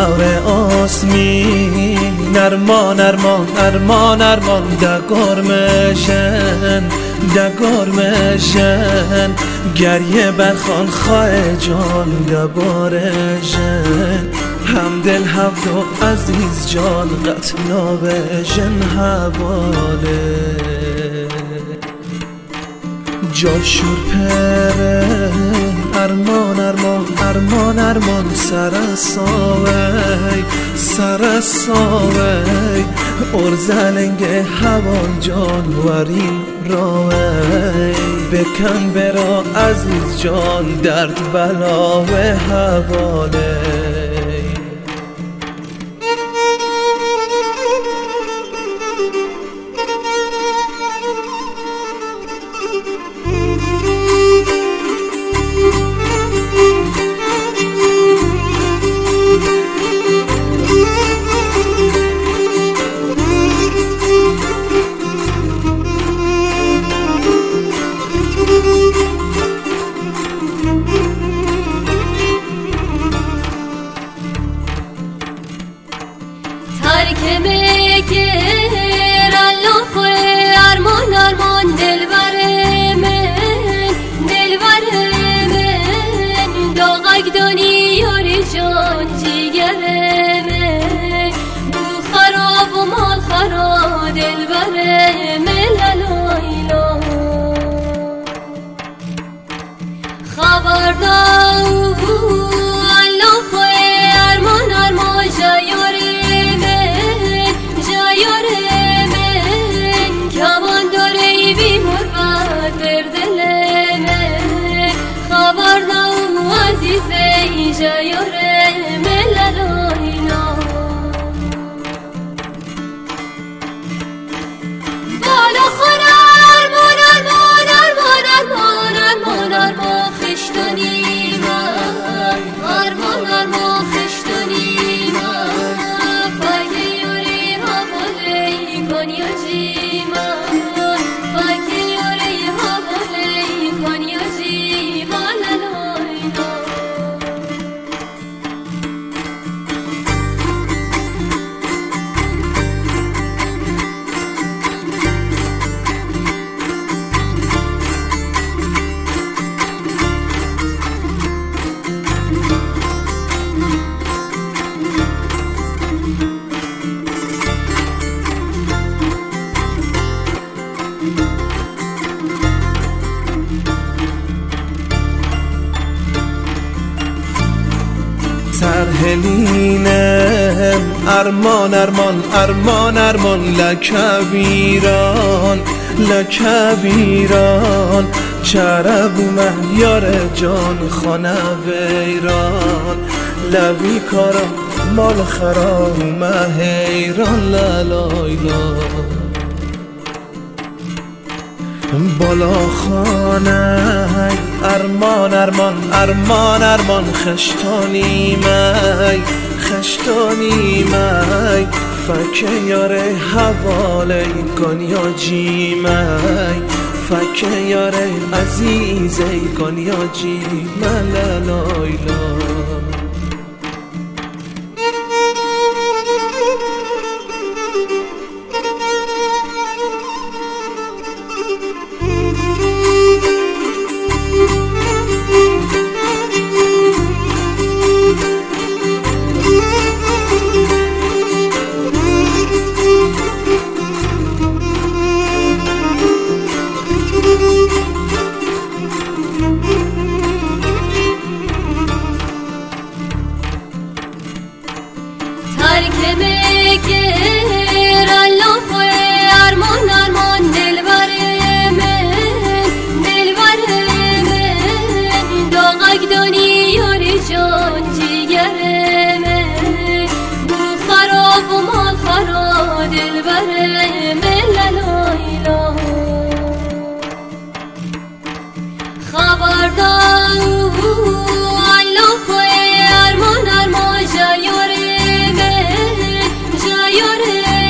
هوره آسمین ارمان ارمان ارمان ارمان دگار مشن گریه برخان خواه جان دبارشن همدل هفت و عزیز جان قتلا بشن حواله جاشور پره ارمان ارمان ارمان ارمان سرساوی ارزلنگ هوان جان ورین راوی بکن برا عزیز جان درد بلا و حواله ترک مگر الله خواه ارمان ارمان دلبر من داغک دانی یاری جان جیگر من بو خراب و مال خراب دلبر من لالایلا خبردار الله خواه ارمان ارمان جایاری کمان داره بی مربت بر دل من خبر نو عزیزه جایاره ملالاینا بالا خونه ارمان ارمان ارمان ارمان ارمان ارمان خشتانی من ارمان ارمان خشتانی من فاگه یوری حواله کنیا جی سرهلینم ارمان ارمان ارمان ارمان لکویران چربو مهیار جان خانه ویران لوی کارا مال خراب مهیران لالایلا بالا خانه ارمان ارمان ارمان ارمان خشتانی می فکه یاره حواله گانیا جی می فکه یاره عزیزه گانیا جی من لالایلا ترک مگر الله خواه ارمان ارمان دلبر من داغک دانی یاری جان جیگر من بو خراب و مال خراب دلبر من لالایلا خبردار الله خواه ارمان ارمان جایاره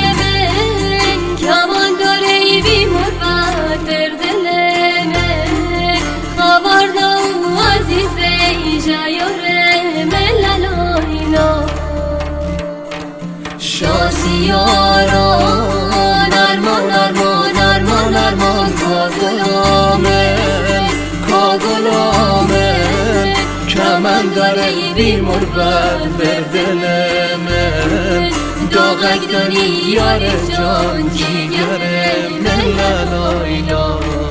مروت بر دل من داغک داری یار جان جیگر من لا لا